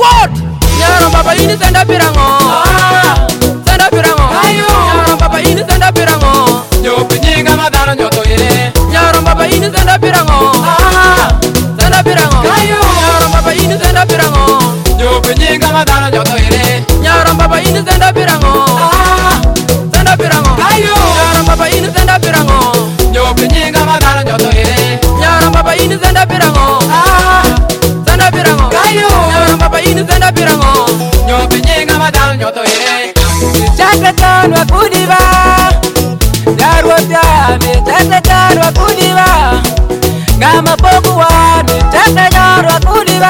What? Nyaram papa ini senda pirango. Senda pirango. Nyaram papa ini senda pirango. Nyo pinyinga madana nyoto ire. Nyaram papa ini senda pirango. Senda pirango. Nyaram papa ini senda pirango. Nyo pinyinga madana nyoto ire. Nyaram papa ini senda pirango. Senda pirango. Nyaram papa ini senda pirango. Nyo pinyinga madana nyoto ire. Nyaram papa ini senda pirango. Senda pirango. Nyaram papa ini senda pirango. Nyo pinyinga madana nyoto ire. Chakatan wa kudiba. Darwata mi chakatan wa kudiba. Gama pokuwa mi chakatan wa kudiba.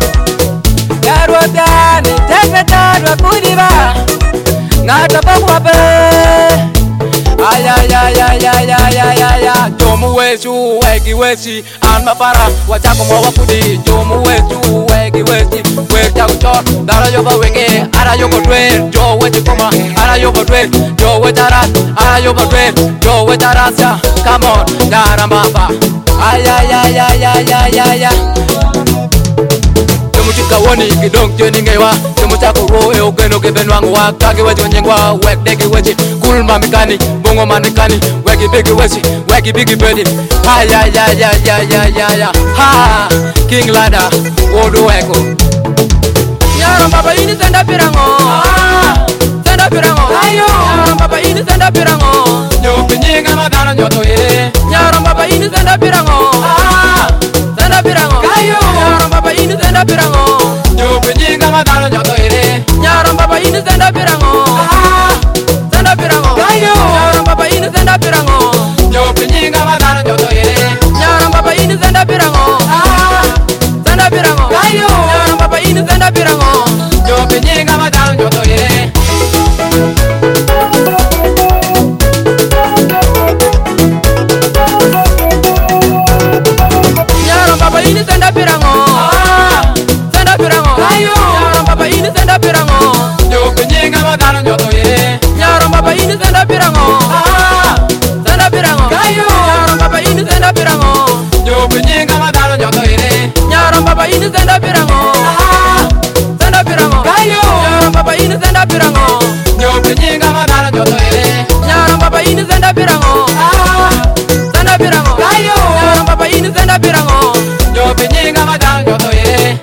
Darwata mi chakatan wa kudiba. Ngata pokuwa pe. Ay Jomu wesu wegi wesi anma para wachako mwa kudi. Jomu wesu wegi wesi wechako chon dara yoba wenge ara yoba dwe jo wechi kuma ara yoba dwe jo wecharas ara yoba dwe jo wecharas ya come on dara maba ay Mutika woni kidong jeni ngewa Chako ro e ogeno ke benwangu wa Kage wechi wanyengwa Wek deki wechi Kulma mikani Bongo manikani Weki bigi wechi Weki bigi bedi Ay Ha King Lada Wodo weko Nyaram papa ini senda pirango Senda pirango Nyaram papa ini senda pirango Nyo pinyinga madana nyoto ire. Nyaram papa ini senda pirango Senda pirango Nyaram papa ini senda pirango Nyo pinyinga madana nyoto ire. Nyaram papa ini senda pirango Senda pirango Nyaram papa ini senda pirango Nyo pinyinga madana nyoto ire. Nyaram papa ini senda pirango Senda pirango Nyaram papa ini senda pirango Nyo pinyinga madana nyoto ire. Nyaram papa ini senda pirango Senda pirango Nyaram papa ini senda pirango Nyo pinyinga madana nyoto ire. Nyaram papa ini senda pirango Senda pirango Nyaram papa ini senda pirango Nyo pinyinga madana nyoto ire. Nyaram papa ini senda pirango Senda pirango Nyaram papa ini senda pirango Nyo pinyinga madana nyoto ire. Nyaram papa ini senda pirango Senda pirango Nyaram papa ini senda pirango Nyo pinyinga madana nyoto ire.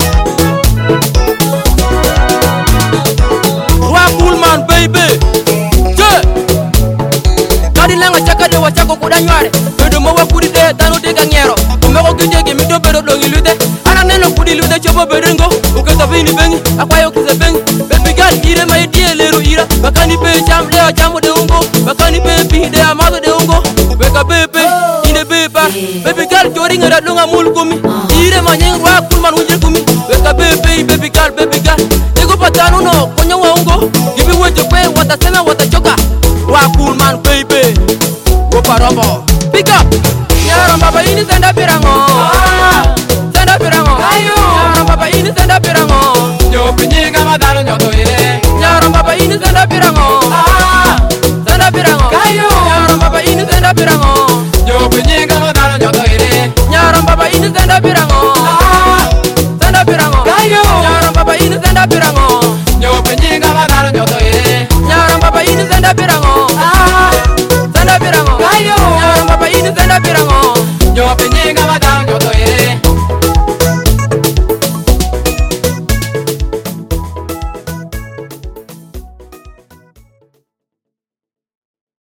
Roi Coolman baby Je Kadi langa chaka de wachako kudanyware Bedo mawa kudi de tanu de gangero Umeko kijegi mido bedo dongi lude Ana neno kudi lude chobo berengo Uketa vini bengi Akwayo kise bengi Baby girl ire ma idie leru ira Bakani pe cham leo chamu de ungo Bakani pe pi de amazo de ungo Beka pepe ine bepa Baby girl jori ngara lunga mulu kumi Ire ma nyeng Roi Coolman unje kumi Beka pepe baby girl Ego patano no konyo wa ungo Gibi weje kwe watasema watachoka Roi Coolman baby Goparombo pick up Nyaram papa ini senda pirango Senda pirango Nyaram papa ini senda pirango Nyo pinyinga madana nyoto ire. Nyaram papa ini senda pirango Senda pirango Nyaram papa ini senda pirango Nyo pinyinga madana nyoto ire. Nyaram papa ini senda pirango Senda pirango Nyaram papa ini senda pirango Nyo pinyinga madana nyoto ire. Nyaram papa ini senda pirango Senda pirango Nyaram papa ini senda pirango Nyo pinyinga madana nyoto ire.